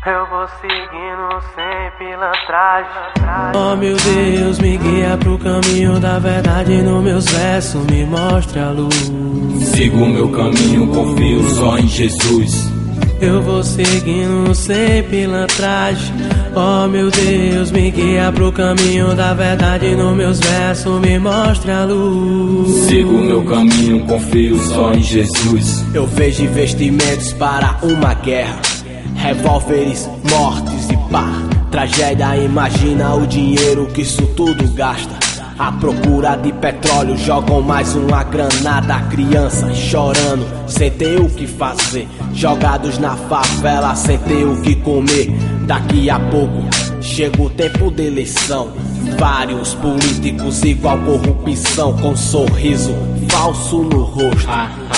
Eu vou seguindo sem pilantragem. Oh meu Deus, me guia pro caminho da verdade. Nos meus versos me mostre a luz. Sigo o meu caminho, confio só em Jesus. Eu vou seguindo sem pilantragem. Oh meu Deus, me guia pro caminho da verdade. Nos meus versos me mostre a luz. Sigo o meu caminho, confio só em Jesus. Eu vejo investimentos para uma guerra, revólveres, mortes e pá. Tragédia, imagina o dinheiro que isso tudo gasta. À procura de petróleo, jogam mais uma granada. Crianças chorando, sem ter o que fazer. Jogados na favela, sem ter o que comer. Daqui a pouco, chega o tempo de eleição. Vários políticos igual corrupção, com sorriso falso no rosto.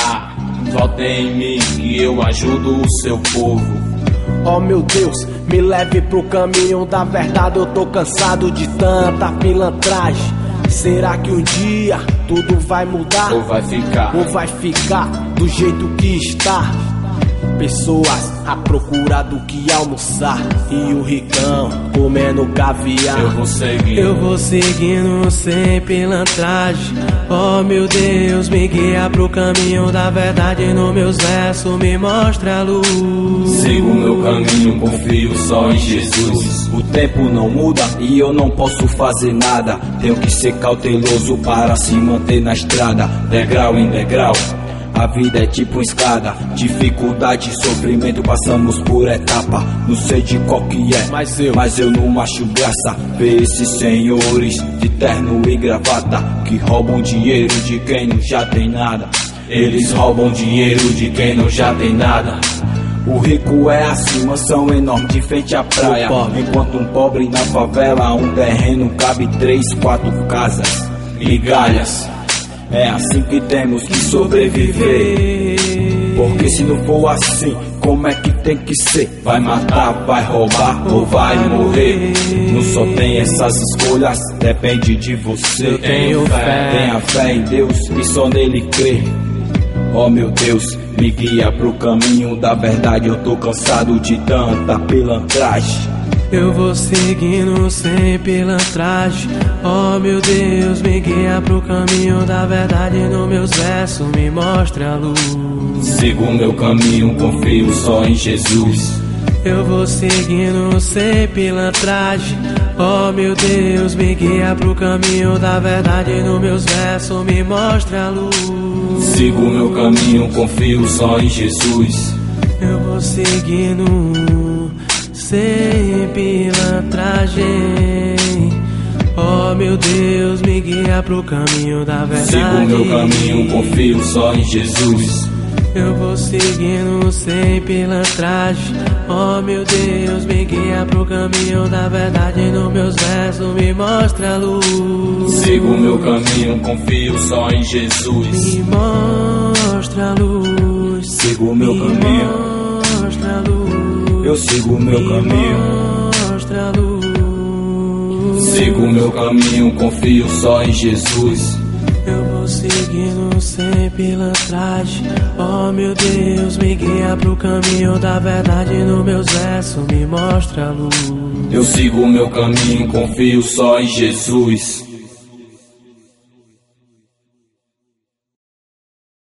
Vote em mim que eu ajudo o seu povo. Oh meu Deus, me leve pro caminho da verdade. Eu tô cansado de tanta pilantragem. Será que um dia tudo vai mudar? Ou vai ficar? Ou vai ficar do jeito que está? Pessoas à procura do que almoçar e o ricão comendo caviar. Eu vou seguindo sem pilantragem. Oh meu Deus, me guia pro caminho da verdade. Nos meus versos me mostra a luz. Sigo o meu caminho, confio só em Jesus. O tempo não muda e eu não posso fazer nada. Tenho que ser cauteloso para se manter na estrada. Degrau em degrau, a vida é tipo uma escada. Dificuldade e sofrimento, passamos por etapa. Não sei de qual que é, mas eu não acho graça ver esses senhores de terno e gravata que roubam dinheiro de quem não já tem nada. Eles roubam dinheiro de quem não já tem nada. O rico é assim, mansão enorme de frente à praia. Enquanto um pobre na favela, um terreno cabe 3, 4 casas. Migalhas, é assim que temos que sobreviver. Porque se não for assim, como é que tem que ser? Vai matar, vai roubar ou vai morrer? Não só tem essas escolhas, depende de você. Tenho fé. Tenha fé em Deus e só nele crer. Oh meu Deus, me guia pro caminho da verdade. Eu tô cansado de tanta pilantragem. Eu vou seguindo sem pilantragem. Oh meu Deus, me guia pro caminho da verdade. Nos meus versos me mostra a luz. Sigo o meu caminho, confio só em Jesus. Eu vou seguindo sem pilantragem. Oh meu Deus, me guia pro caminho da verdade. Nos meus versos me mostra a luz. Sigo o meu caminho, confio só em Jesus. Eu vou seguindo sem pilantragem. Oh meu Deus, me guia pro caminho da verdade. Sigo o meu caminho, confio só em Jesus. Eu vou seguindo sem pilantragem. Oh meu Deus, me guia pro caminho da verdade. Nos meus versos me mostra a luz. Sigo o meu caminho, confio só em Jesus. Me mostra a luz. Sigo o meu caminho, mostra a luz. eu sigo o meu caminho. Mostra a luz. Sigo o meu caminho, confio só em Jesus. Eu vou seguindo sem pilantragem. Oh meu Deus, me guia pro caminho da verdade. Nos meus versos me mostra a luz. Eu sigo o meu caminho, confio só em Jesus.